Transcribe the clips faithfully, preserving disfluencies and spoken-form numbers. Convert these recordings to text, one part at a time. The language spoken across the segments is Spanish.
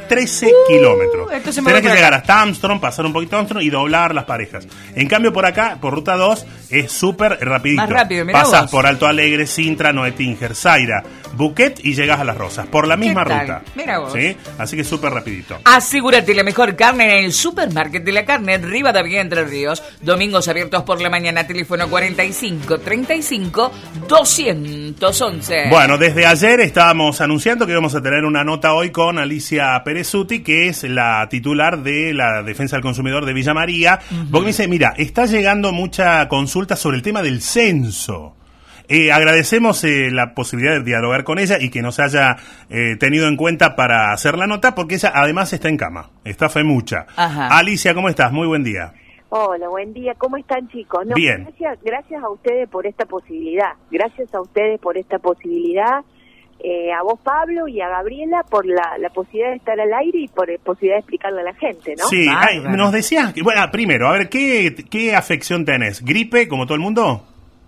trece uh, kilómetros. Tenés que llegar hasta Armstrong, pasar un poquito a Armstrong y doblar las parejas. En cambio, por acá, por ruta dos, es súper rapidito. Más rápido, mirá Pasas vos. por Alto Alegre, Sintra, Noetinger, Zaira, Buquet y llegas a Las Rosas. Por la misma ruta. Mirá vos. ¿Sí? Así que súper rapidito. Asegúrate la mejor carne en el Supermarket de la Carne, Rivadavia, Entre Ríos. Domingos abiertos por la mañana, teléfono cuarenta y cinco, treinta y cinco, doscientos once. Bueno, desde ayer estábamos anunciando que íbamos a tener una nota hoy con Alicia Perezuti, que es la titular de la Defensa del Consumidor de Villa María, uh-huh. porque me dice, mira, está llegando mucha consulta sobre el tema del censo. Eh, agradecemos eh, la posibilidad de dialogar con ella y que nos haya eh, tenido en cuenta para hacer la nota, porque ella además está en cama, está femucha. Ajá. Alicia, ¿cómo estás? Muy buen día. Hola, buen día. ¿Cómo están, chicos? No, Bien. Gracias, gracias a ustedes por esta posibilidad. Gracias a ustedes por esta posibilidad. Eh, a vos, Pablo, y a Gabriela por la, la posibilidad de estar al aire y por la posibilidad de explicarle a la gente, ¿no? Sí, ay, nos decías que, bueno, primero, a ver, ¿qué, qué afección tenés? ¿Gripe, como todo el mundo?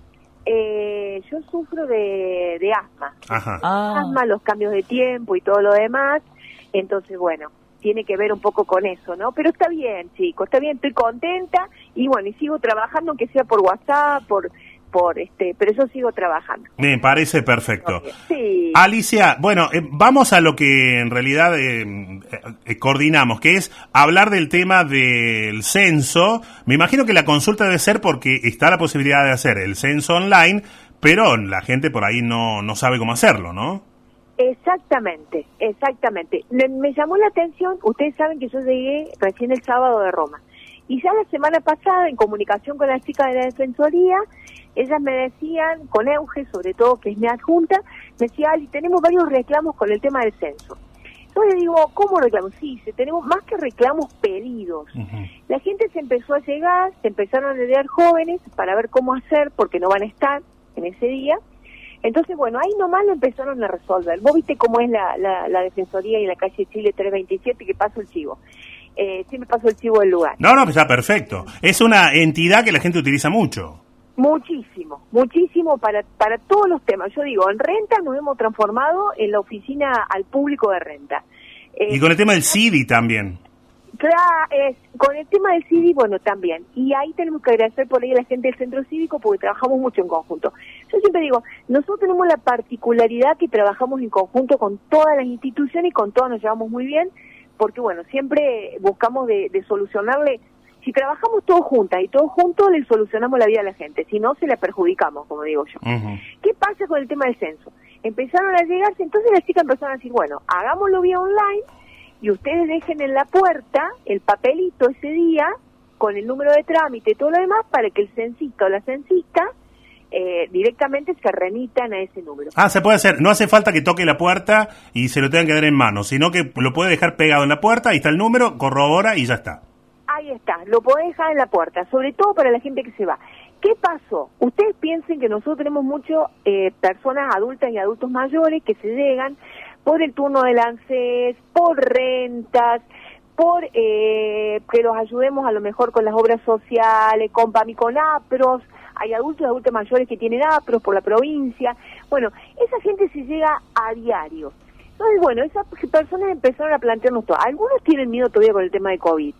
Eh, yo sufro de, de asma. Ajá. Ah. Asma, los cambios de tiempo y todo lo demás. Entonces, bueno, tiene que ver un poco con eso, ¿no? Pero está bien, chicos, está bien, estoy contenta y bueno, y sigo trabajando, aunque sea por WhatsApp, por... por este, pero yo sigo trabajando. Me parece perfecto. Sí. Alicia, bueno, eh, vamos a lo que en realidad eh, eh, coordinamos, que es hablar del tema del censo. Me imagino que la consulta debe ser porque está la posibilidad de hacer el censo online, pero la gente por ahí no, no sabe cómo hacerlo, ¿no? Exactamente, exactamente. Me, me llamó la atención, ustedes saben que yo llegué recién el sábado de Roma. Y ya la semana pasada, en comunicación con las chicas de la Defensoría, ellas me decían, con Euge, sobre todo, que es mi adjunta, me decía, Ali, tenemos varios reclamos con el tema del censo. Yo le digo, ¿cómo reclamos? Sí, tenemos más que reclamos, pedidos. Uh-huh. La gente se empezó a llegar, se empezaron a llegar jóvenes para ver cómo hacer, porque no van a estar en ese día. Entonces, bueno, ahí nomás lo empezaron a resolver. Vos viste cómo es la, la, la Defensoría y la calle Chile trescientos veintisiete, que paso el chivo. Eh, siempre paso el chivo del lugar. No, no, está perfecto. Es una entidad que la gente utiliza mucho. Muchísimo, muchísimo para para todos los temas. Yo digo, en renta nos hemos transformado en la oficina al público de renta. Eh, y con el tema del C I D I también. Claro, es, con el tema del C I D I, bueno, también. Y ahí tenemos que agradecer por ahí a la gente del Centro Cívico porque trabajamos mucho en conjunto. Yo siempre digo, nosotros tenemos la particularidad que trabajamos en conjunto con todas las instituciones y con todas nos llevamos muy bien, porque bueno, siempre buscamos de, de solucionarle. Si trabajamos todos juntas y todos juntos, le solucionamos la vida a la gente. Si no, se la perjudicamos, como digo yo. Uh-huh. ¿Qué pasa con el tema del censo? Empezaron a llegarse, entonces las chicas empezaron a decir, bueno, hagámoslo vía online y ustedes dejen en la puerta el papelito ese día con el número de trámite y todo lo demás para que el censista o la censista eh, directamente se remitan a ese número. Ah, se puede hacer. No hace falta que toque la puerta y se lo tengan que dar en mano, sino que lo puede dejar pegado en la puerta, ahí está el número, corrobora y ya está. Ahí está, lo podés dejar en la puerta, sobre todo para la gente que se va. ¿Qué pasó? Ustedes piensen que nosotros tenemos muchas eh, personas adultas y adultos mayores que se llegan por el turno del ANSES, por rentas, por eh, que los ayudemos a lo mejor con las obras sociales, con PAMI, con APROS. Hay adultos y adultos mayores que tienen APROS por la provincia. Bueno, esa gente se llega a diario. Entonces, bueno, esas personas empezaron a plantearnos todo. Algunos tienen miedo todavía con el tema de COVID.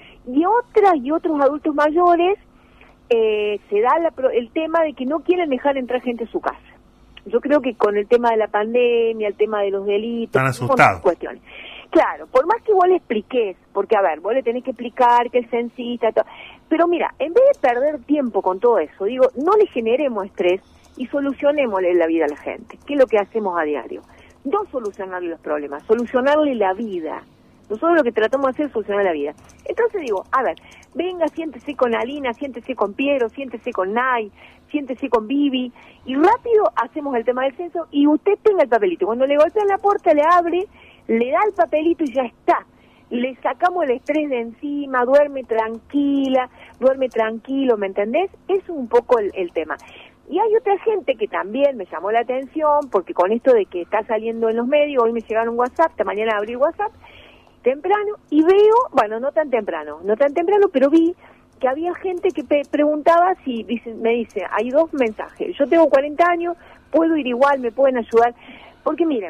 Y otras y otros adultos mayores eh, se da la, el tema de que no quieren dejar entrar gente a su casa. Yo creo que con el tema de la pandemia, el tema de los delitos, están asustados. Cuestiones. Claro, por más que vos le expliques, porque a ver, vos le tenés que explicar que el censista, todo, pero mira, en vez de perder tiempo con todo eso, digo, no le generemos estrés y solucionémosle la vida a la gente, que es lo que hacemos a diario. No solucionarle los problemas, solucionarle la vida. Nosotros lo que tratamos de hacer es solucionar la vida. Entonces digo, a ver, venga, siéntese con Alina, siéntese con Piero, siéntese con Nay, siéntese con Vivi, y rápido hacemos el tema del censo y usted tenga el papelito. Cuando le golpean la puerta, le abre, le da el papelito y ya está. Le sacamos el estrés de encima, duerme tranquila, duerme tranquilo, ¿me entendés? Eso es un poco el, el tema. Y hay otra gente que también me llamó la atención, porque con esto de que está saliendo en los medios, hoy me llegaron un WhatsApp, esta mañana abrí WhatsApp, temprano, y veo, bueno, no tan temprano, no tan temprano, pero vi que había gente que pe- preguntaba si, dice, me dice, hay dos mensajes, yo tengo cuarenta años, puedo ir igual, me pueden ayudar, porque miren,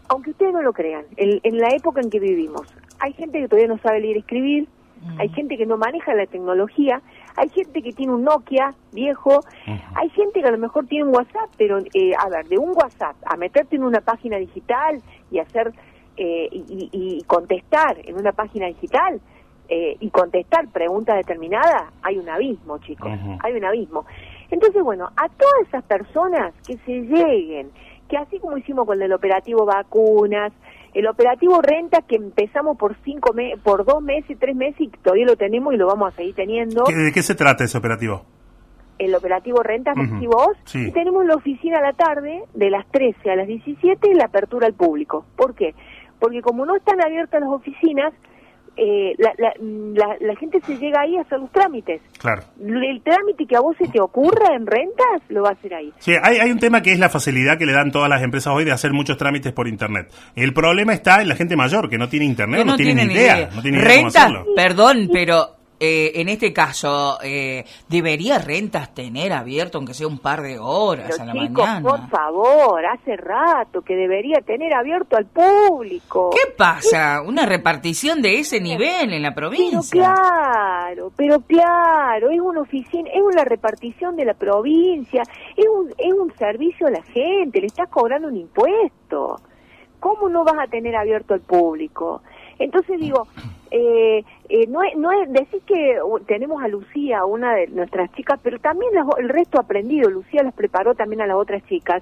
aunque ustedes no lo crean, en, en la época en que vivimos, hay gente que todavía no sabe leer y escribir, mm. hay gente que no maneja la tecnología, hay gente que tiene un Nokia viejo, uh-huh. hay gente que a lo mejor tiene un WhatsApp, pero, eh, a ver, de un WhatsApp a meterte en una página digital y hacer, eh, y, y contestar en una página digital, eh, y contestar preguntas determinadas, hay un abismo, chicos, uh-huh. hay un abismo. Entonces, bueno, a todas esas personas que se lleguen, que así como hicimos con el operativo vacunas, el operativo renta que empezamos por cinco me por dos meses, tres meses y todavía lo tenemos y lo vamos a seguir teniendo. ¿De qué se trata ese operativo? El operativo renta, uh-huh. vos, sí. y tenemos la oficina a la tarde, de las trece a las diecisiete, y la apertura al público. ¿Por qué? Porque como no están abiertas las oficinas, eh, la, la, la, la gente se llega ahí a hacer los trámites. Claro. El trámite que a vos se te ocurra en rentas, lo va a hacer ahí. Sí, hay, hay un tema que es la facilidad que le dan todas las empresas hoy de hacer muchos trámites por internet. El problema está en la gente mayor, que no tiene internet, no, no tiene ni idea. idea. No tiene idea Renta, cómo hacerlo. Perdón, pero... Eh, en este caso, eh, ¿debería Rentas tener abierto aunque sea un par de horas Pero a la chicos, mañana? Por favor, hace rato que debería tener abierto al público. ¿Qué pasa? ¿Una repartición de ese nivel en la provincia? Pero claro, pero claro, es una oficina, es una repartición de la provincia, es un, es un servicio a la gente, le estás cobrando un impuesto. ¿Cómo no vas a tener abierto al público? Entonces digo, eh, eh, no es, no es decir que uh, tenemos a Lucía, una de nuestras chicas, pero también las, el resto ha aprendido. Lucía las preparó también a las otras chicas.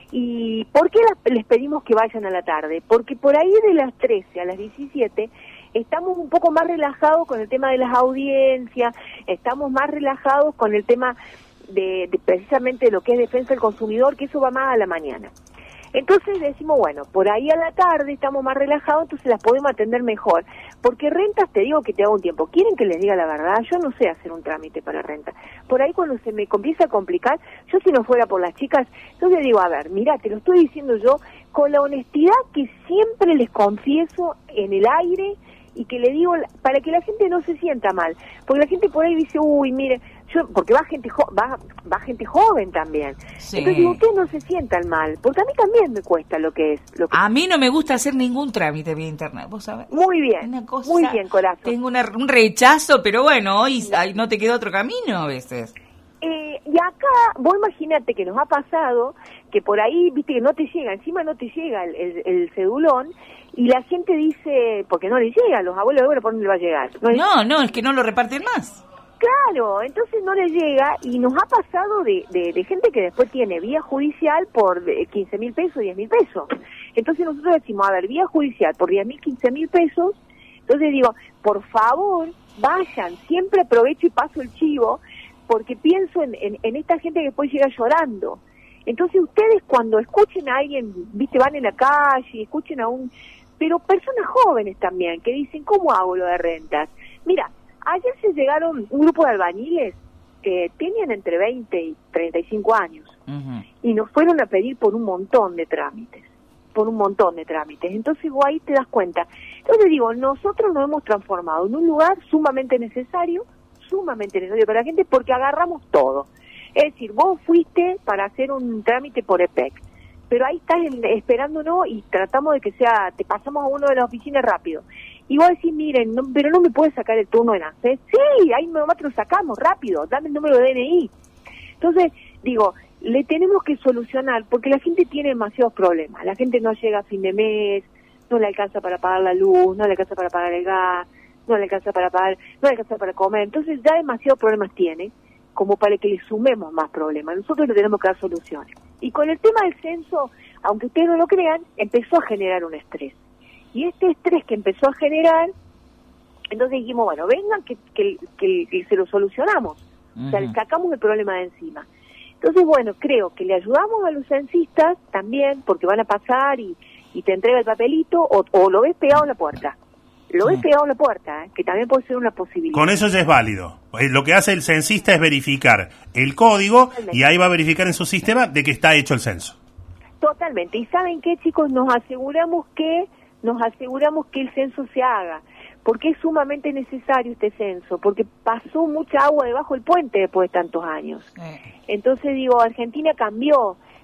¿Y por qué las, les pedimos que vayan a la tarde? Porque por ahí de las trece a las diecisiete estamos un poco más relajados con el tema de las audiencias, estamos más relajados con el tema de, de precisamente lo que es defensa del consumidor, que eso va más a la mañana. Entonces decimos, bueno, por ahí a la tarde estamos más relajados, entonces las podemos atender mejor. Porque rentas, te digo que te hago un tiempo. ¿Quieren que les diga la verdad? Yo no sé hacer un trámite para renta. Por ahí cuando se me empieza a complicar, yo si no fuera por las chicas, entonces digo, a ver, mira, te lo estoy diciendo yo con la honestidad que siempre les confieso en el aire y que le digo para que la gente no se sienta mal. Porque la gente por ahí dice, uy, mire, yo porque va gente jo va, va gente joven también. Sí. Entonces digo, ustedes no se sientan mal, porque a mí también me cuesta lo que es. Lo que a mí no me gusta hacer ningún trámite vía internet, ¿vos sabés? Muy bien, una cosa, muy bien, corazón. Tengo una, un rechazo, pero bueno, hoy no. no te queda otro camino a veces. Eh, y acá, vos imagínate que nos ha pasado que por ahí, viste, que no te llega, encima no te llega el, el, el cedulón, y la gente dice, porque no le llega, los abuelos de ahora, ¿por dónde le va a llegar? No, no, no, es que no lo reparten más. Claro, entonces no le llega, y nos ha pasado de, de, de gente que después tiene vía judicial por quince mil pesos, diez mil pesos. Entonces nosotros decimos, a ver, vía judicial por diez mil, quince mil pesos, entonces digo, por favor, vayan, siempre aprovecho y paso el chivo, porque pienso en, en, en esta gente que después llega llorando. Entonces ustedes cuando escuchen a alguien, viste, van en la calle, escuchen a un... Pero personas jóvenes también, que dicen, ¿cómo hago lo de rentas? Mira, ayer se llegaron un grupo de albañiles que tenían entre veinte y treinta y cinco años, uh-huh. y nos fueron a pedir por un montón de trámites, por un montón de trámites. Entonces vos ahí te das cuenta. Entonces digo, nosotros nos hemos transformado en un lugar sumamente necesario, sumamente necesario para la gente, porque agarramos todo. Es decir, vos fuiste para hacer un trámite por E P E C, pero ahí estás esperándonos y tratamos de que sea, te pasamos a uno de las oficinas rápido. Y vos decís, miren, no, pero no me puedes sacar el turno de ANSES. Sí, ahí nomás te lo sacamos rápido, dame el número de D N I. Entonces, digo, le tenemos que solucionar, porque la gente tiene demasiados problemas. La gente no llega a fin de mes, no le alcanza para pagar la luz, no le alcanza para pagar el gas, no le alcanza para pagar, no le alcanza para comer. Entonces ya demasiados problemas tiene, como para que le sumemos más problemas. Nosotros le tenemos que dar soluciones. Y con el tema del censo, aunque ustedes no lo crean, empezó a generar un estrés. Y este estrés que empezó a generar, entonces dijimos, bueno, vengan que, que, que, que se lo solucionamos. Uh-huh. O sea, le sacamos el problema de encima. Entonces, bueno, creo que le ayudamos a los censistas también, porque van a pasar y, y te entrega el papelito, o, o lo ves pegado en la puerta. Lo ves pegado en la puerta, ¿eh? Que también puede ser una posibilidad. Con eso ya es válido. Lo que hace el censista es verificar el código, totalmente, y ahí va a verificar en su sistema de que está hecho el censo. Totalmente. ¿Y saben qué, chicos? Nos aseguramos que nos aseguramos que el censo se haga, porque es sumamente necesario este censo, porque pasó mucha agua debajo del puente después de tantos años. Eh. Entonces digo, Argentina cambió,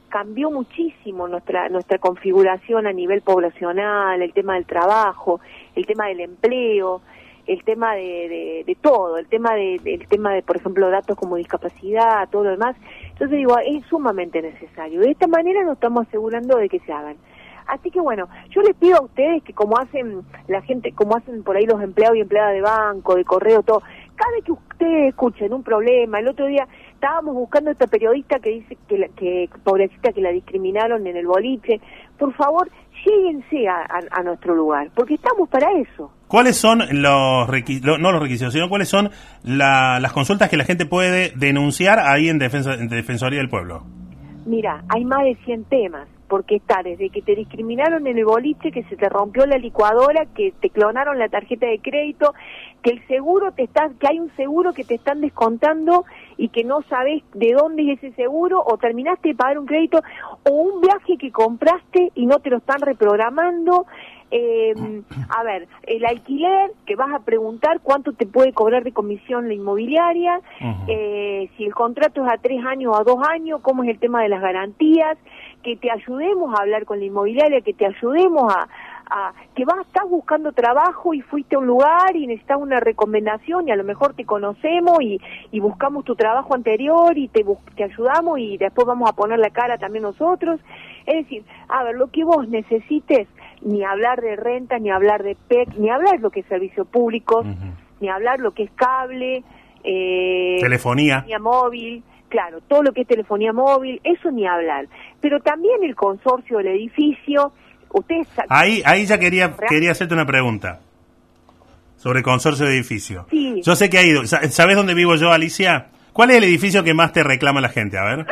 cambió muchísimo nuestra nuestra configuración a nivel poblacional, el tema del trabajo, el tema del empleo, el tema de, de, de todo, el tema de, de, el tema de, por ejemplo, datos como discapacidad, todo lo demás. Entonces digo, es sumamente necesario. De esta manera nos estamos asegurando de que se hagan. Así que bueno, yo les pido a ustedes que como hacen la gente, como hacen por ahí los empleados y empleadas de banco, de correo, todo, cada vez que ustedes escuchen un problema, el otro día estábamos buscando a esta periodista que dice que, la, que pobrecita que la discriminaron en el boliche, por favor, lléguense a, a, a nuestro lugar, porque estamos para eso. ¿Cuáles son los requisitos, no los requisitos, sino cuáles son la, las consultas que la gente puede denunciar ahí en, defensa, en Defensoría del Pueblo? Mira, hay más de cien temas, porque está desde que te discriminaron en el boliche, que se te rompió la licuadora, que te clonaron la tarjeta de crédito, que el seguro te está, que hay un seguro que te están descontando y que no sabes de dónde es ese seguro, o terminaste de pagar un crédito, o un viaje que compraste y no te lo están reprogramando. Eh, a ver, el alquiler, que vas a preguntar cuánto te puede cobrar de comisión la inmobiliaria, uh-huh. eh, si el contrato es a tres años o a dos años, cómo es el tema de las garantías, que te ayudemos a hablar con la inmobiliaria, que te ayudemos a, a que vas, estás buscando trabajo y fuiste a un lugar y necesitas una recomendación y a lo mejor te conocemos y, y buscamos tu trabajo anterior y te, te ayudamos y después vamos a poner la cara también nosotros. Es decir, a ver, lo que vos necesites, ni hablar de renta, ni hablar de P E C, ni hablar lo que es servicios públicos, uh-huh. ni hablar lo que es cable, eh, telefonía. telefonía móvil, claro, todo lo que es telefonía móvil, eso ni hablar. Pero también el consorcio del edificio, ustedes... Ahí ahí ya quería quería hacerte una pregunta sobre el consorcio de edificio. Sí. Yo sé que ha ido, ¿sabes dónde vivo yo, Alicia? ¿Cuál es el edificio que más te reclama la gente? A ver.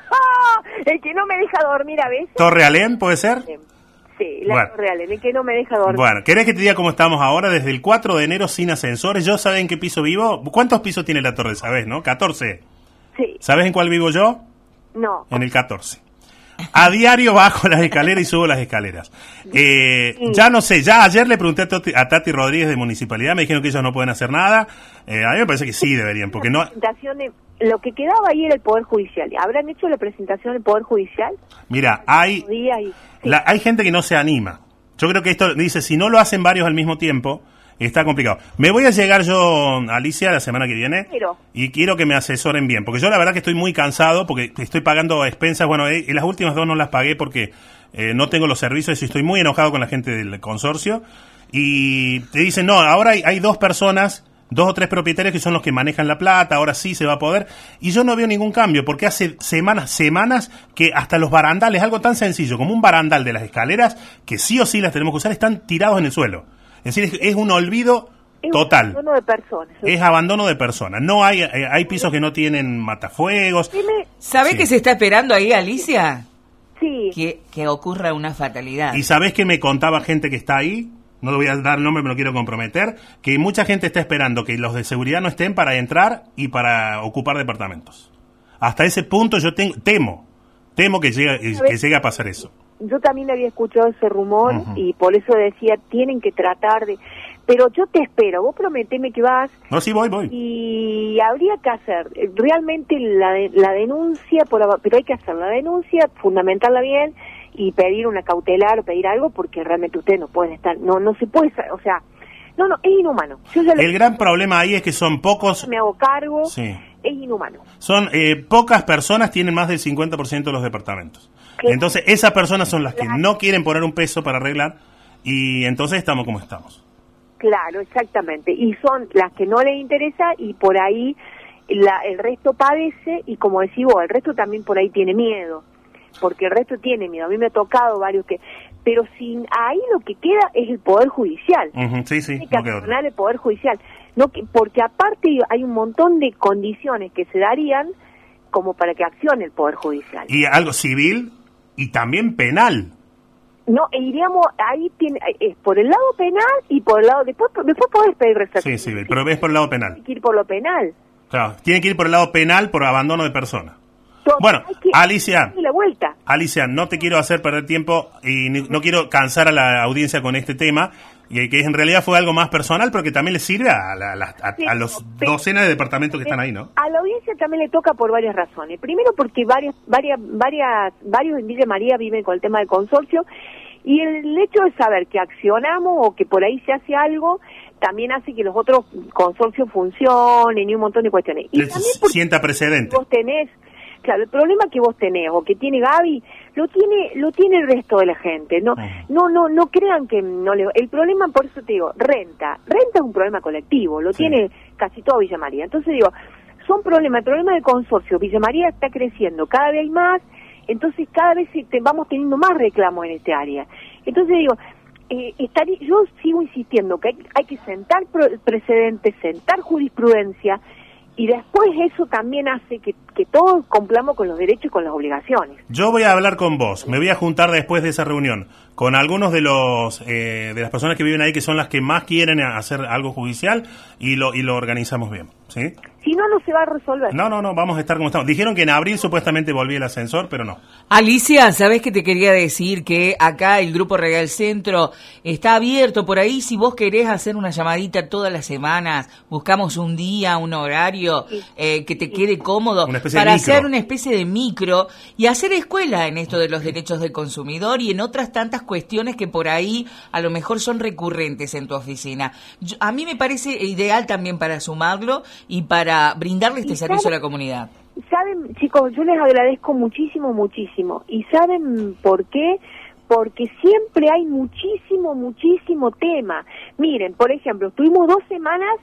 El que no me deja dormir a veces. ¿Torre Alén, puede ser? Sí, la bueno. Torre Alén, el que no me deja dormir. Bueno, ¿querés que te diga cómo estamos ahora? Desde el cuatro de enero sin ascensores. ¿Yo sabés en qué piso vivo? ¿Cuántos pisos tiene la torre, sabés, no? catorce. Sí. ¿Sabés en cuál vivo yo? No. En el catorce. A diario bajo las escaleras y subo las escaleras. Eh, sí. Ya no sé, ya ayer le pregunté a Tati, a Tati Rodríguez de Municipalidad, me dijeron que ellos no pueden hacer nada. Eh, a mí me parece que sí deberían, porque no... Lo que quedaba ahí era el Poder Judicial. ¿Habrán hecho la presentación del Poder Judicial? Mira, hay, y, sí. la, hay gente que no se anima. Yo creo que esto, dice, si no lo hacen varios al mismo tiempo, está complicado. Me voy a llegar yo, Alicia, la semana que viene, Pero. y quiero que me asesoren bien, porque yo la verdad que estoy muy cansado, porque estoy pagando expensas, bueno, eh, las últimas dos no las pagué porque eh, no tengo los servicios y estoy muy enojado con la gente del consorcio, y te dicen, no, ahora hay, hay dos personas, dos o tres propietarios que son los que manejan la plata, ahora sí se va a poder, y yo no veo ningún cambio, porque hace semanas, semanas que hasta los barandales, algo tan sencillo como un barandal de las escaleras, que sí o sí las tenemos que usar, están tirados en el suelo. Es decir, es, es un olvido es total. Es abandono de personas. Es abandono de personas. No hay, hay pisos que no tienen matafuegos. ¿Sabés sí. qué se está esperando ahí, Alicia? Sí. Que, que ocurra una fatalidad. ¿Y sabés que me contaba gente que está ahí? No le voy a dar el nombre, me lo quiero comprometer. Que mucha gente está esperando que los de seguridad no estén para entrar y para ocupar departamentos. Hasta ese punto yo tengo, temo, temo que llegue, que llegue a pasar eso. Yo también había escuchado ese rumor uh-huh. y por eso decía, tienen que tratar de... Pero yo te espero, vos prometeme que vas... No, sí, voy, voy. Y habría que hacer realmente la, de, la denuncia, por, pero hay que hacer la denuncia, fundamentarla bien y pedir una cautelar o pedir algo porque realmente ustedes no pueden estar... No no se puede... O sea, no, no, es inhumano. Yo ya El gran problema ahí es que son pocos... Me hago cargo, sí. Es inhumano. Son eh, pocas personas tienen más del cincuenta por ciento de los departamentos. Claro. Entonces, esas personas son las que claro. no quieren poner un peso para arreglar y entonces estamos como estamos. Claro, exactamente. Y son las que no les interesa y por ahí la, el resto padece y como decís vos, el resto también por ahí tiene miedo. Porque el resto tiene miedo. A mí me ha tocado varios que... Pero sin ahí lo que queda es el Poder Judicial. Uh-huh, sí, sí. Tiene que accionar el Poder Judicial. No que, porque aparte hay un montón de condiciones que se darían como para que accione el Poder Judicial. Y algo civil y también penal. No, e iríamos, ahí tiene, es por el lado penal y por el lado, después después podés pedir restricción. Sí, sí, pero es por el lado penal. Tiene que ir por lo penal. Claro, tiene que ir por el lado penal por abandono de persona. Todo, bueno, que, Alicia, la vuelta. Alicia, no te quiero hacer perder tiempo y no quiero cansar a la audiencia con este tema. Y que en realidad fue algo más personal, pero que también le sirve a, la, a, a, sí, a los pero, docenas de departamentos que están ahí, ¿no? A la audiencia también le toca por varias razones. Primero porque varias, varias, varias, varios en Villa María viven con el tema del consorcio, y el hecho de saber que accionamos o que por ahí se hace algo también hace que los otros consorcios funcionen y un montón de cuestiones. Y Les también porque sienta precedente. Vos tenés, claro, el problema que vos tenés o que tiene Gaby lo tiene lo tiene el resto de la gente. No no no no crean que no le, el problema, por eso te digo, renta. Renta es un problema colectivo, lo sí. tiene casi todo Villa María. Entonces digo, son problemas, el problema del consorcio, Villa María está creciendo, cada vez hay más, entonces cada vez te, vamos teniendo más reclamos en este área. Entonces digo, eh, estar, yo sigo insistiendo que hay, hay que sentar precedentes, sentar jurisprudencia, y después eso también hace que, que todos cumplamos con los derechos y con las obligaciones. Yo voy a hablar con vos, me voy a juntar después de esa reunión con algunos de los eh, de las personas que viven ahí, que son las que más quieren hacer algo judicial, y lo y lo organizamos bien, ¿sí? Si no, no se va a resolver. No, no, no, vamos a estar como estamos. Dijeron que en abril supuestamente volvía el ascensor, pero no. Alicia, ¿sabés qué te quería decir? Que acá el Grupo Regal Centro está abierto por ahí. Si vos querés hacer una llamadita todas las semanas, buscamos un día, un horario sí. eh, que te quede cómodo para hacer una especie de micro y hacer escuela en esto de los derechos del consumidor y en otras tantas cuestiones que por ahí a lo mejor son recurrentes en tu oficina. Yo, a mí me parece ideal también para sumarlo y para brindarle este servicio saben, a la comunidad. Saben, chicos, yo les agradezco muchísimo, muchísimo. ¿Y saben por qué? Porque siempre hay muchísimo, muchísimo tema. Miren, por ejemplo, estuvimos dos semanas,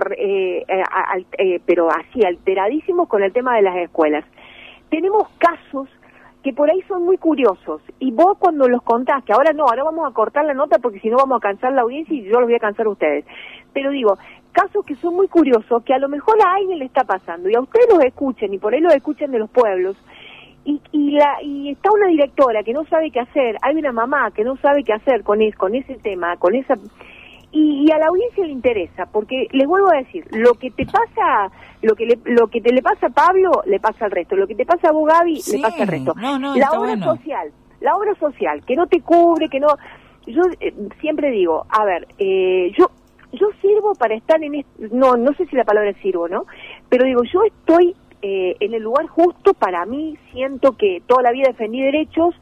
eh, eh, eh, pero así, alteradísimos con el tema de las escuelas. Tenemos casos que por ahí son muy curiosos, y vos cuando los contás, que ahora no, ahora vamos a cortar la nota porque si no vamos a cansar la audiencia y yo los voy a cansar a ustedes, pero digo, casos que son muy curiosos, que a lo mejor a alguien le está pasando, y a ustedes los escuchen, y por ahí los escuchen de los pueblos, y y la y está una directora que no sabe qué hacer, hay una mamá que no sabe qué hacer con, es, con ese tema, con esa... Y, y a la audiencia le interesa, porque les vuelvo a decir, lo que te pasa, lo que le, lo que te le pasa a Pablo, le pasa al resto, lo que te pasa a vos, Gaby, sí, le pasa al resto. No, no, la obra bueno. social, la obra social, que no te cubre, que no... Yo eh, siempre digo, a ver, eh, yo yo sirvo para estar en... Est- no, no sé si la palabra es sirvo, ¿no? Pero digo, yo estoy eh, en el lugar justo para mí, siento que toda la vida defendí derechos,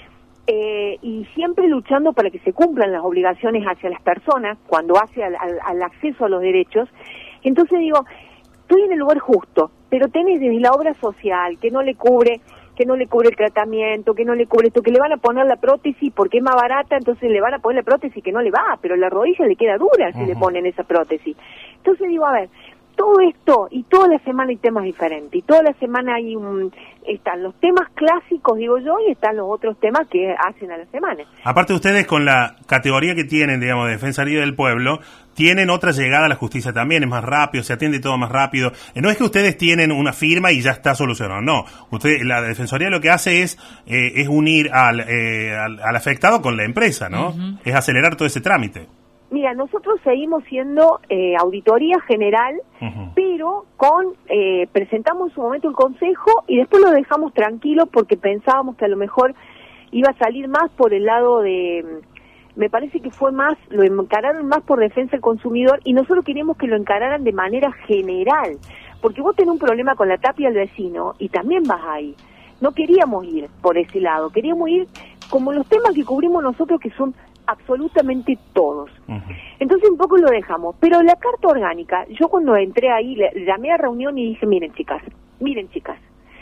Eh, y siempre luchando para que se cumplan las obligaciones hacia las personas cuando hace al, al, al acceso a los derechos. Entonces digo, estoy en el lugar justo, pero tenés desde la obra social que no le cubre, que no le cubre el tratamiento, que no le cubre esto, que le van a poner la prótesis porque es más barata, entonces le van a poner la prótesis que no le va, pero la rodilla le queda dura si uh-huh. le ponen esa prótesis. Entonces digo, a ver, todo esto, y toda la semana hay temas diferentes, y toda la semana hay un, están los temas clásicos, digo yo, y están los otros temas que hacen a la semana. Aparte ustedes, con la categoría que tienen, digamos, de Defensoría del Pueblo, tienen otra llegada a la justicia también, es más rápido, se atiende todo más rápido. No es que ustedes tienen una firma y ya está solucionado, no. Usted, la Defensoría lo que hace es eh, es unir al, eh, al, al afectado con la empresa, ¿no? Uh-huh. Es acelerar todo ese trámite. Mira, nosotros seguimos siendo eh, auditoría general, uh-huh. pero con eh, presentamos en su momento el consejo y después lo dejamos tranquilo porque pensábamos que a lo mejor iba a salir más por el lado de, me parece que fue más, lo encararon más por defensa del consumidor y nosotros queríamos que lo encararan de manera general, porque vos tenés un problema con la tapia del vecino y también vas ahí. No queríamos ir por ese lado, queríamos ir como los temas que cubrimos nosotros, que son absolutamente todos. Uh-huh. Entonces un poco lo dejamos, pero la carta orgánica, yo cuando entré ahí, le, llamé a reunión y dije, miren chicas, miren chicas,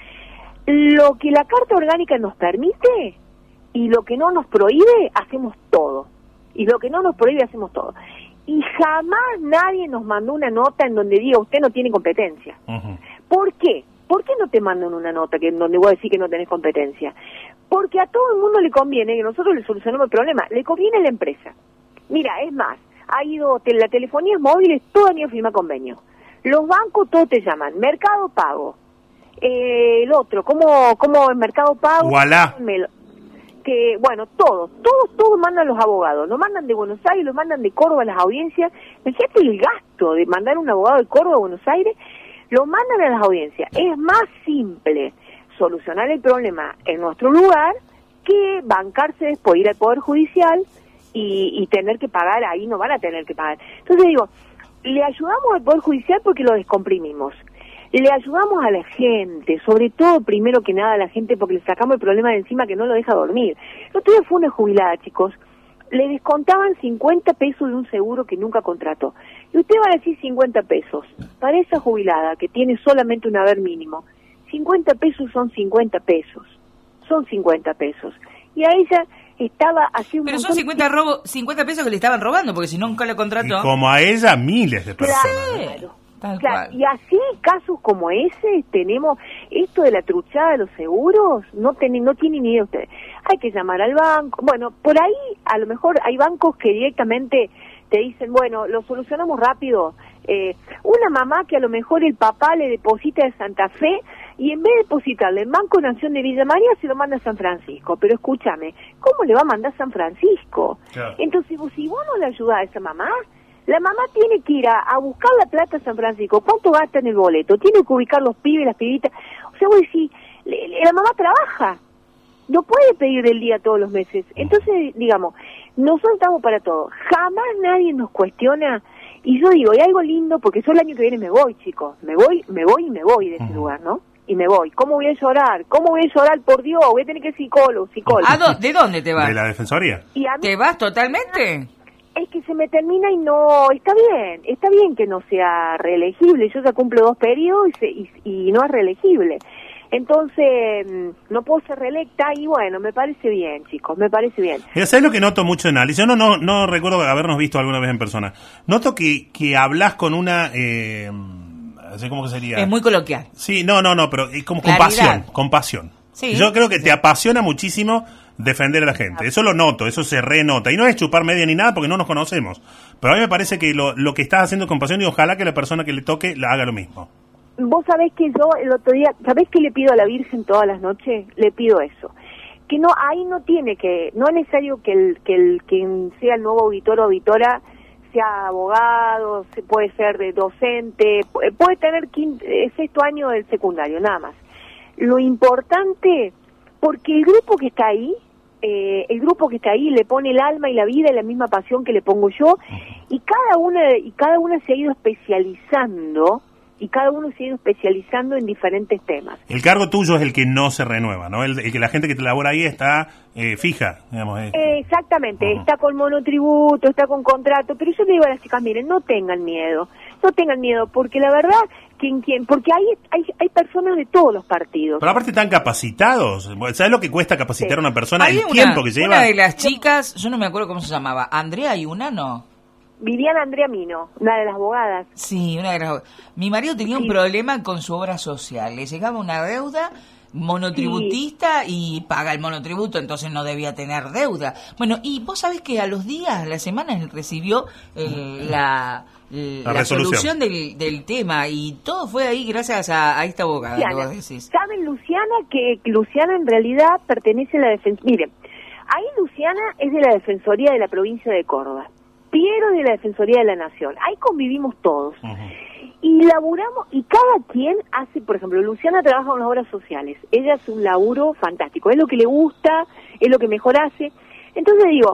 lo que la carta orgánica nos permite y lo que no nos prohíbe, hacemos todo, y lo que no nos prohíbe, hacemos todo, y jamás nadie nos mandó una nota en donde diga, usted no tiene competencia. Uh-huh. ¿Por qué? ¿Por qué no te mandan una nota que en donde voy a decir que no tenés competencia? Porque a todo el mundo le conviene que nosotros le solucionemos el problema, le conviene a la empresa. Mira, es más, ha ido, te, la telefonía móvil, todo han ido a firmar convenio. Los bancos todos te llaman, Mercado Pago, eh, el otro, ¿cómo, cómo es Mercado Pago? Voilà. Que, bueno, todos, todos, todos mandan los abogados, lo mandan de Buenos Aires, lo mandan de Córdoba a las audiencias. Imagínate el gasto de mandar un abogado de Córdoba a Buenos Aires, lo mandan a las audiencias. Es más simple solucionar el problema en nuestro lugar que bancarse después, ir al Poder Judicial y, y tener que pagar, ahí no van a tener que pagar. Entonces digo, le ayudamos al Poder Judicial porque lo descomprimimos. Le ayudamos a la gente, sobre todo, primero que nada, a la gente porque le sacamos el problema de encima que no lo deja dormir. El otro día fue una jubilada, chicos, le descontaban cincuenta pesos de un seguro que nunca contrató. Y usted va a decir cincuenta pesos. Para esa jubilada que tiene solamente un haber mínimo, cincuenta pesos son cincuenta pesos. Son cincuenta pesos. Y a ella estaba haciendo... Pero son cincuenta, robo, cincuenta pesos que le estaban robando, porque si no, nunca lo contrató. Y como a ella, miles de personas. Claro. Claro, y así casos como ese tenemos. Esto de la truchada de los seguros no tienen no tienen ni idea ustedes. Hay que llamar al banco. Bueno, por ahí a lo mejor hay bancos que directamente te dicen, bueno, lo solucionamos rápido. Eh, una mamá que a lo mejor el papá le deposita de Santa Fe y en vez de depositarle en Banco Nación de Villa María se lo manda a San Francisco. Pero escúchame, ¿cómo le va a mandar a San Francisco? Claro. Entonces, si vos no le ayudás a esa mamá, la mamá tiene que ir a, a buscar la plata a San Francisco. ¿Cuánto gasta en el boleto? Tiene que ubicar los pibes, las pibitas. O sea, vos decís, le, le, la mamá trabaja. No puede pedir del día todos los meses. Entonces, digamos, nosotros estamos para todo. Jamás nadie nos cuestiona. Y yo digo, hay algo lindo, porque yo el año que viene me voy, chicos. Me voy, me voy y me voy de ese uh-huh. lugar, ¿no? Y me voy. ¿Cómo voy a llorar? ¿Cómo voy a llorar? Por Dios, voy a tener que ir psicólogo, psicólogo. ¿A dónde? ¿De dónde te vas? De la Defensoría. Y a mí, ¿te vas totalmente? Es que se me termina y no, está bien, está bien que no sea reelegible, yo ya cumplo dos periodos y, se, y, y no es reelegible, entonces no puedo ser reelecta y bueno, me parece bien, chicos, me parece bien. Mira, ¿sabes lo que noto mucho en Ali? Yo no, no, no recuerdo habernos visto alguna vez en persona, noto que, que hablas con una... Eh, ¿cómo que sería? Es muy coloquial. Sí, no, no, no, pero como Claridad. con pasión, con pasión. Sí. Yo creo que te apasiona muchísimo defender a la gente. Eso lo noto, eso se renota. Y no es chupar media ni nada porque no nos conocemos. Pero a mí me parece que lo, lo que estás haciendo con pasión y ojalá que la persona que le toque la haga lo mismo. Vos sabés que yo el otro día, ¿sabés qué le pido a la Virgen todas las noches? Le pido eso. Que no, ahí no tiene que, no es necesario que el, que el, quien sea el nuevo auditor o auditora sea abogado, se puede ser de docente, puede tener quinto, sexto año del secundario, nada más. Lo importante, porque el grupo que está ahí, eh, el grupo que está ahí le pone el alma y la vida y la misma pasión que le pongo yo, y cada una y cada una se ha ido especializando, y cada uno se ha ido especializando en diferentes temas. El cargo tuyo es el que no se renueva, ¿no? El, el que la gente que te labora ahí está eh, fija, digamos. Eh. Eh, exactamente, uh-huh. Está con monotributo, está con contrato, pero yo le digo a las chicas, miren, no tengan miedo, no tengan miedo, porque la verdad... ¿Quién, quién? Porque hay, hay hay personas de todos los partidos. Pero aparte están capacitados. ¿Sabes lo que cuesta capacitar sí. a una persona? Hay el una, tiempo que lleva. Una de las chicas, yo no me acuerdo cómo se llamaba, Andrea y una no. Viviana Andrea Mino, una de las abogadas. Sí, una de las abogadas. Mi marido tenía sí. un problema con su obra social. Le llegaba una deuda monotributista sí. y paga el monotributo, entonces no debía tener deuda. Bueno, y vos sabés que a los días, a las semanas, él recibió eh, la... La, la solución del, del tema y todo fue ahí gracias a, a esta abogada que vos decís. ¿Saben, Luciana, que Luciana en realidad pertenece a la defensa? Miren, ahí Luciana es de la Defensoría de la provincia de Córdoba, Piero de la Defensoría de la Nación, ahí convivimos todos. Uh-huh. Y laburamos, y cada quien hace, por ejemplo, Luciana trabaja con las obras sociales, ella hace un laburo fantástico, es lo que le gusta, es lo que mejor hace. Entonces digo,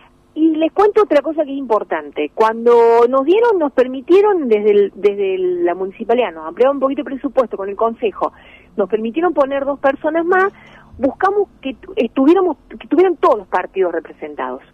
y les cuento otra cosa que es importante. Cuando nos dieron, nos permitieron desde el, desde la municipalidad, nos ampliaron un poquito el presupuesto con el consejo, nos permitieron poner dos personas más, buscamos que estuviéramos, que tuvieran todos los partidos representados.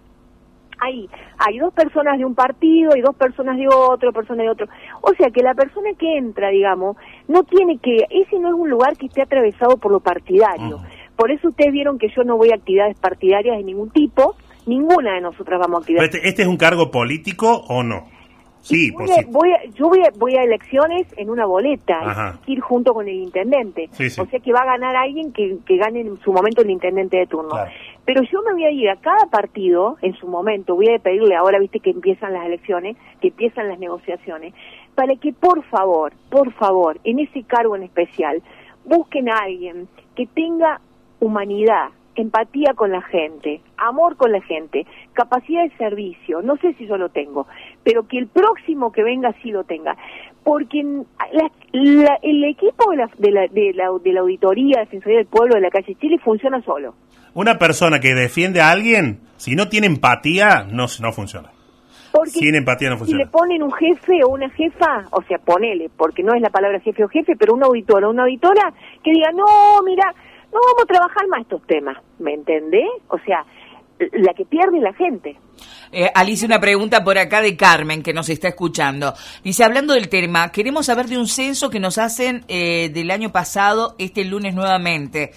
Ahí hay dos personas de un partido y dos personas de otro, personas de otro. O sea que la persona que entra, digamos, no tiene que, ese no es un lugar que esté atravesado por lo partidario. Uh-huh. Por eso ustedes vieron que yo no voy a actividades partidarias de ningún tipo. Ninguna de nosotras vamos a activar. Este, ¿Este es un cargo político o no? Sí, voy por a, sí. voy a, yo voy a, voy a elecciones en una boleta, y ir junto con el intendente. Sí, sí. O sea que va a ganar alguien que, que gane en su momento el intendente de turno. Claro. Pero yo me voy a ir a cada partido en su momento, voy a pedirle, ahora viste que empiezan las elecciones, que empiezan las negociaciones, para que por favor, por favor, en ese cargo en especial, busquen a alguien que tenga humanidad, empatía con la gente, amor con la gente, capacidad de servicio, no sé si yo lo tengo, pero que el próximo que venga sí lo tenga, porque la, la, el equipo de la, de, la, de, la, de la auditoría, Defensoría del Pueblo de la calle Chile funciona solo. Una persona que defiende a alguien, si no tiene empatía, no, no funciona. Porque Sin empatía no funciona. Si le ponen un jefe o una jefa, o sea, ponele, porque no es la palabra jefe o jefe, pero una auditora o una auditora que diga, no, mira, no vamos a trabajar más estos temas, ¿me entendés? O sea, la que pierde es la gente. Eh, Alicia, una pregunta por acá de Carmen, que nos está escuchando. Dice, hablando del tema, queremos saber de un censo que nos hacen eh, del año pasado, este lunes nuevamente.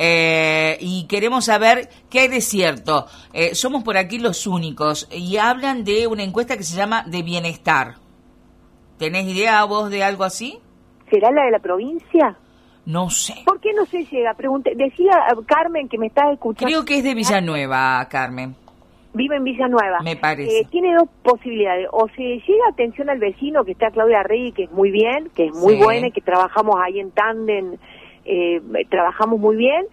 Eh, y queremos saber qué hay de cierto. Eh, somos por aquí los únicos. Y hablan de una encuesta que se llama de bienestar. ¿Tenés idea vos de algo así? ¿Será la de la provincia? No sé. ¿Por qué no se llega? Pregunté, decía Carmen que me está escuchando. Creo que es de Villanueva, Carmen. Vive en Villanueva. Me parece. Eh, tiene dos posibilidades. O se llega atención al vecino, que está Claudia Rey, que es muy bien, que es muy Sí. buena, y que trabajamos ahí en tándem, eh, trabajamos muy bien,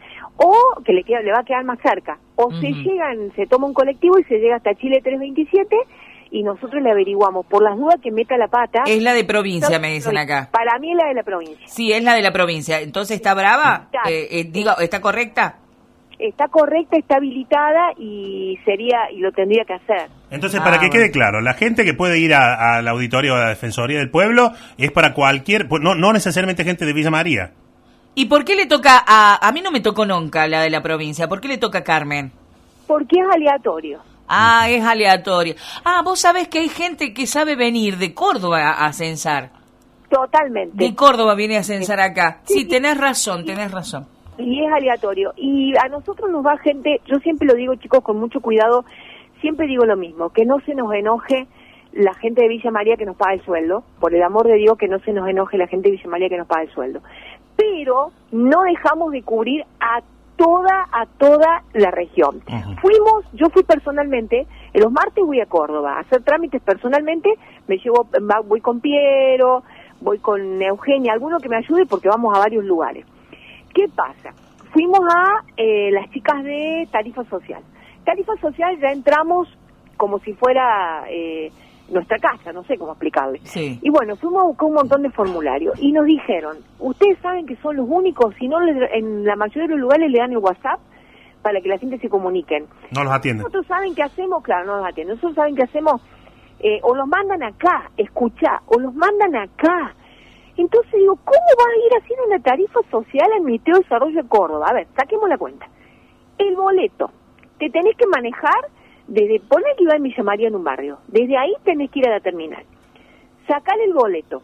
o que le queda, le va a quedar más cerca. O Uh-huh. se llegan, se toma un colectivo y se llega hasta Chile trescientos veintisiete y nosotros le averiguamos, por las dudas que meta la pata. Es la de provincia, me dicen acá. Para mí es la de la provincia. Sí, es la de la provincia. Entonces, ¿está brava? Está. Eh, eh, digo, ¿está correcta? Está correcta, está habilitada y sería y lo tendría que hacer. Entonces, Ah, para que bueno. quede claro, la gente que puede ir a, a la auditoría o a la Defensoría del Pueblo es para cualquier, pues, no, no necesariamente gente de Villa María. ¿Y por qué le toca a... A mí no me tocó nunca la de la provincia. ¿Por qué le toca a Carmen? Porque es aleatorio. Ah, es aleatoria. Ah, vos sabés que hay gente que sabe venir de Córdoba a, a censar. Totalmente. De Córdoba viene a censar acá. Sí, Sí, sí. tenés razón, tenés razón. Y es aleatorio. Y a nosotros nos va gente, yo siempre lo digo, chicos, con mucho cuidado, siempre digo lo mismo, que no se nos enoje la gente de Villa María que nos paga el sueldo, por el amor de Dios, que no se nos enoje la gente de Villa María que nos paga el sueldo. Pero no dejamos de cubrir a toda, a toda la región. Ujú. Fuimos, yo fui personalmente, en los martes voy a Córdoba a hacer trámites personalmente, me llevo, va- voy con Piero, voy con Eugenia, alguno que me ayude porque vamos a varios lugares. ¿Qué pasa? Fuimos a eh, las chicas de Tarifa Social. Tarifa Social ya entramos como si fuera eh, nuestra casa, no sé cómo explicarle. Sí. Y bueno, fuimos a buscar un montón de formularios y nos dijeron, ustedes saben que son los únicos, si no les- en la mayoría de los lugares le dan el WhatsApp para que la gente se comuniquen. No los atienden. Nosotros saben qué hacemos, claro, no nos atienden. Nosotros saben qué hacemos, eh, o los mandan acá, escuchá, o los mandan acá. Entonces digo, ¿cómo va a ir haciendo una tarifa social al Ministerio de Desarrollo de Córdoba? A ver, saquemos la cuenta. El boleto, te tenés que manejar desde, poner que iba en Villa María en un barrio, desde ahí tenés que ir a la terminal, sacar el boleto,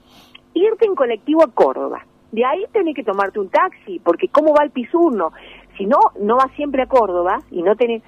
irte en colectivo a Córdoba, de ahí tenés que tomarte un taxi, porque ¿cómo va el Pisurno? Si no, no vas siempre a Córdoba y no tenés,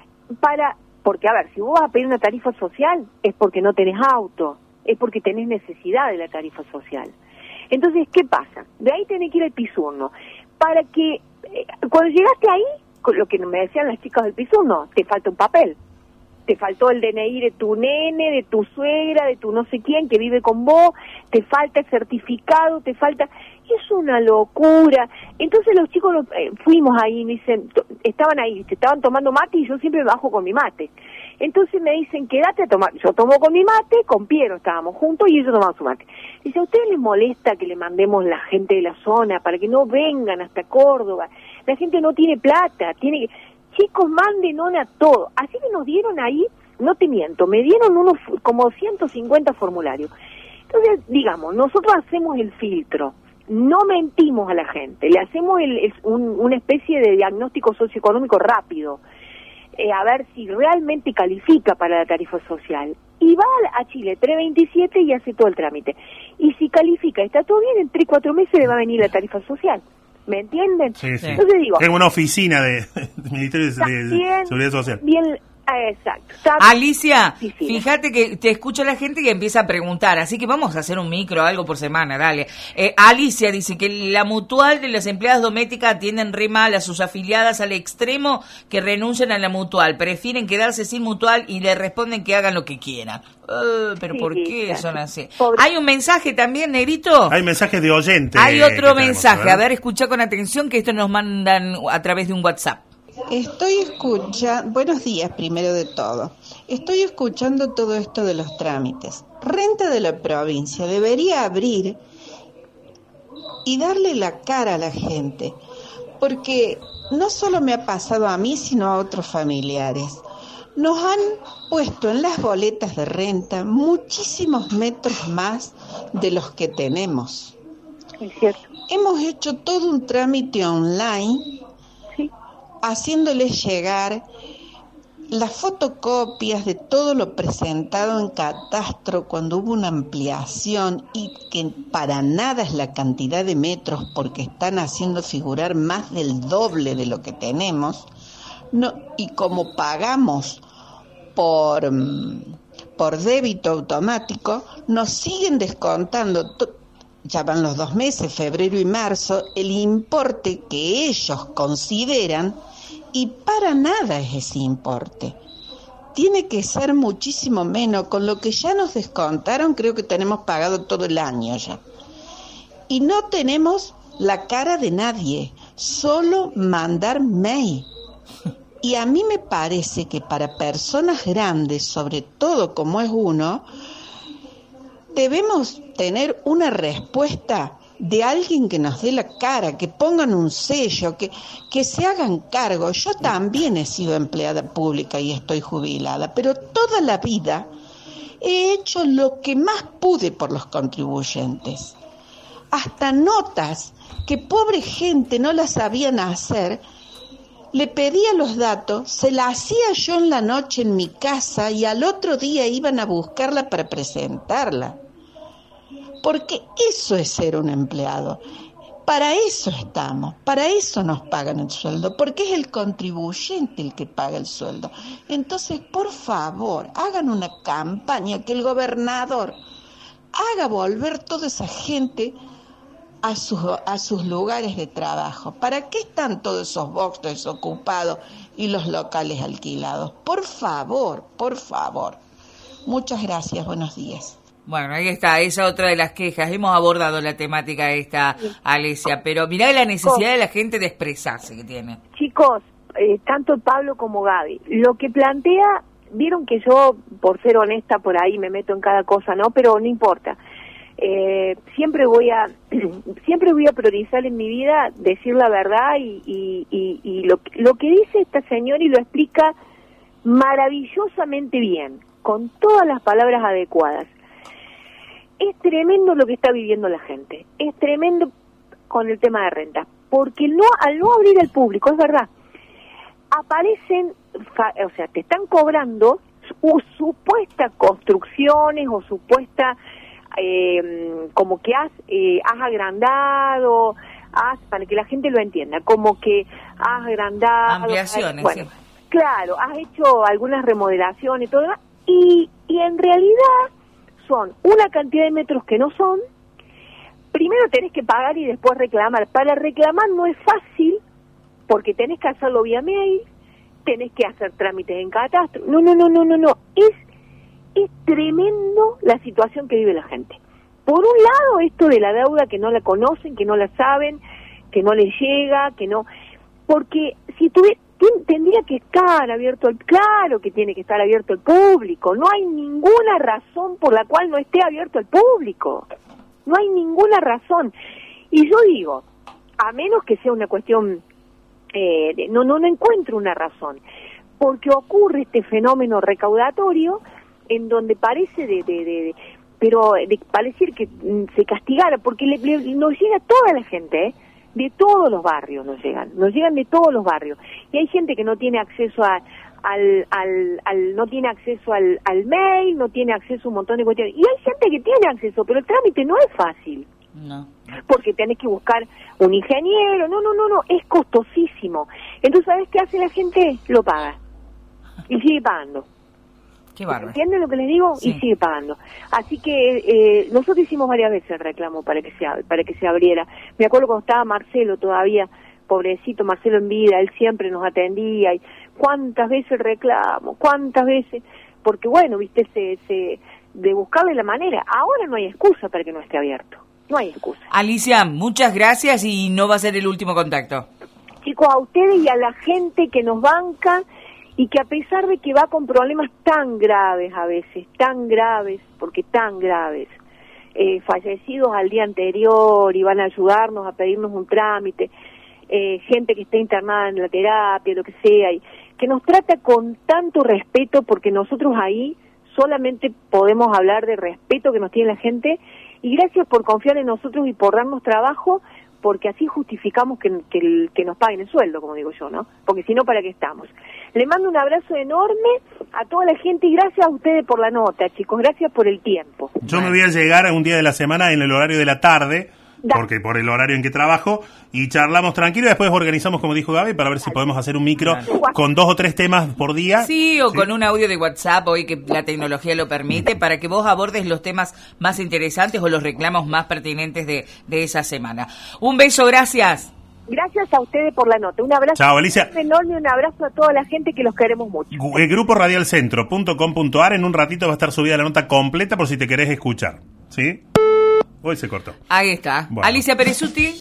para, porque a ver, si vos vas a pedir una tarifa social, es porque no tenés auto, es porque tenés necesidad de la tarifa social. Entonces, ¿qué pasa? De ahí tenés que ir al Pisurno, para que, eh, cuando llegaste ahí, con lo que me decían las chicas del Pisurno, te falta un papel, te faltó el D N I de tu nene, de tu suegra, de tu no sé quién que vive con vos, te falta el certificado, te falta... Es una locura. Entonces los chicos los, eh, fuimos ahí, me dicen, to- estaban ahí, te estaban tomando mate y yo siempre me bajo con mi mate. Entonces me dicen, quédate a tomar. Yo tomo con mi mate, con Piero estábamos juntos y ellos tomaban su mate. Dice, ¿a ustedes les molesta que le mandemos la gente de la zona para que no vengan hasta Córdoba? La gente no tiene plata, tiene que... Chicos, manden a todo. Así que nos dieron ahí, no te miento, me dieron unos como ciento cincuenta formularios. Entonces, digamos, nosotros hacemos el filtro, no mentimos a la gente, le hacemos el, el- un- una especie de diagnóstico socioeconómico rápido, eh, a ver si realmente califica para la tarifa social. Y va a Chile trescientos veintisiete y hace todo el trámite. Y si califica, está todo bien, en tres, cuatro meses le va a venir la tarifa social. ¿Me entienden? Sí, sí. Entonces digo, Es una oficina de, del Ministerio de, está de bien, Seguridad Social. bien, ah, exacto. Está Alicia, difícil. fíjate que te escucha la gente que empieza a preguntar, así que vamos a hacer un micro, algo por semana, dale. Eh, Alicia dice que la mutual de las empleadas domésticas atienden re mal a sus afiliadas al extremo que renuncian a la mutual, prefieren quedarse sin mutual y le responden que hagan lo que quieran. Eh, pero Sí, ¿por sí, qué claro. son así? Pobre- ¿Hay un mensaje también, Negrito? Hay mensajes de oyentes. Hay que otro tenemos, mensaje, ¿verdad? a ver, escucha con atención que esto nos mandan a través de un WhatsApp. Estoy escuchando, buenos días primero de todo, estoy escuchando todo esto de los trámites. Renta de la provincia debería abrir y darle la cara a la gente, porque no solo me ha pasado a mí, sino a otros familiares. Nos han puesto en las boletas de renta muchísimos metros más de los que tenemos. Es cierto. Hemos hecho todo un trámite online, sí, haciéndoles llegar las fotocopias de todo lo presentado en catastro cuando hubo una ampliación, y que para nada es la cantidad de metros, porque están haciendo figurar más del doble de lo que tenemos. No, y como pagamos por, por débito automático, nos siguen descontando, ya van los dos meses, febrero y marzo, el importe que ellos consideran, y para nada es ese importe. Tiene que ser muchísimo menos. Con lo que ya nos descontaron, creo que tenemos pagado todo el año ya. Y no tenemos la cara de nadie, solo mandar mail. Y a mí me parece que para personas grandes, sobre todo como es uno, debemos tener una respuesta de alguien que nos dé la cara, que pongan un sello, que, que se hagan cargo. Yo también he sido empleada pública y estoy jubilada, pero toda la vida he hecho lo que más pude por los contribuyentes. Hasta notas que pobre gente no las sabían hacer, le pedía los datos, se la hacía yo en la noche en mi casa y al otro día iban a buscarla para presentarla. Porque eso es ser un empleado. Para eso estamos, para eso nos pagan el sueldo, porque es el contribuyente el que paga el sueldo. Entonces, por favor, hagan una campaña que el gobernador haga volver toda esa gente a sus, a sus lugares de trabajo. ¿Para qué están todos esos boxes desocupados y los locales alquilados? Por favor, por favor. Muchas gracias, buenos días. Bueno, ahí está, esa otra de las quejas. Hemos abordado la temática esta, Alesia, pero mirá la necesidad de la gente de expresarse que tiene. Chicos, eh, tanto Pablo como Gaby, lo que plantea, vieron que yo, por ser honesta por ahí, me meto en cada cosa, ¿no? Pero no importa. Eh, siempre voy a siempre voy a priorizar en mi vida decir la verdad y, y, y, y lo, lo que dice esta señora, y lo explica maravillosamente bien, con todas las palabras adecuadas. Es tremendo lo que está viviendo la gente, es tremendo con el tema de renta, porque no al no abrir al público, es verdad, aparecen, o sea, te están cobrando su, supuestas construcciones o supuestas, eh, como que has, eh, has agrandado, has, para que la gente lo entienda, como que has agrandado, ampliaciones, bueno, sí. Claro, has hecho algunas remodelaciones y todo demás, y, y en realidad son una cantidad de metros que no son. Primero tenés que pagar y después reclamar. Para reclamar no es fácil, porque tenés que hacerlo vía mail, tenés que hacer trámites en catastro. No, no, no, no, no, no. Es, es tremendo la situación que vive la gente. Por un lado, esto de la deuda, que no la conocen, que no la saben, que no les llega, que no... Porque si tuviera... tendría que estar abierto, el, claro que tiene que estar abierto al público, no hay ninguna razón por la cual no esté abierto al público, no hay ninguna razón. Y yo digo, a menos que sea una cuestión, eh, de, no, no, no encuentro una razón, porque ocurre este fenómeno recaudatorio en donde parece de, de, de, de pero de parecer que mm, se castigara, porque le, le, nos llega a toda la gente, ¿eh? De todos los barrios nos llegan, nos llegan de todos los barrios. Y hay gente que no tiene acceso a, al, al, al, no tiene acceso al, al mail, no tiene acceso a un montón de cuestiones. Y hay gente que tiene acceso, pero el trámite no es fácil. No. Porque tenés que buscar un ingeniero, no, no, no, no, es costosísimo. Entonces, ¿sabes qué hace la gente? Lo paga. Y sigue pagando. Qué bárbaro. ¿Entienden lo que les digo? Sí. Y sigue pagando. Así que eh, nosotros hicimos varias veces el reclamo para que se para que se abriera. Me acuerdo cuando estaba Marcelo todavía, pobrecito Marcelo en vida, él siempre nos atendía. Y cuántas veces el reclamo, cuántas veces, porque bueno, viste, se, se de buscarle la manera. Ahora no hay excusa para que no esté abierto. No hay excusa. Alicia, muchas gracias y no va a ser el último contacto. Chicos, a ustedes y a la gente que nos banca, y que a pesar de que va con problemas tan graves a veces, tan graves, porque tan graves, eh, fallecidos al día anterior y van a ayudarnos a pedirnos un trámite, eh, gente que está internada en la terapia, lo que sea, y que nos trata con tanto respeto, porque nosotros ahí solamente podemos hablar de respeto que nos tiene la gente, y gracias por confiar en nosotros y por darnos trabajo, porque así justificamos que, que, que nos paguen el sueldo, como digo yo, ¿no? Porque si no, ¿para qué estamos? Le mando un abrazo enorme a toda la gente y gracias a ustedes por la nota, chicos, gracias por el tiempo. Yo me voy a llegar un día de la semana en el horario de la tarde, Da. porque por el horario en que trabajo, y charlamos tranquilo y después organizamos, como dijo Gaby, para ver si podemos hacer un micro con dos o tres temas por día. Sí, o ¿sí? con un audio de WhatsApp, hoy que la tecnología lo permite, para que vos abordes los temas más interesantes o los reclamos más pertinentes de, de esa semana. Un beso, gracias. Gracias a ustedes por la nota. Un abrazo Chao, Alicia. enorme, un abrazo a toda la gente que los queremos mucho. El grupo radial centro punto com punto a r, en un ratito va a estar subida la nota completa por si te querés escuchar. ¿Sí? Hoy se cortó. Ahí está. Bueno. Alicia Perezuti.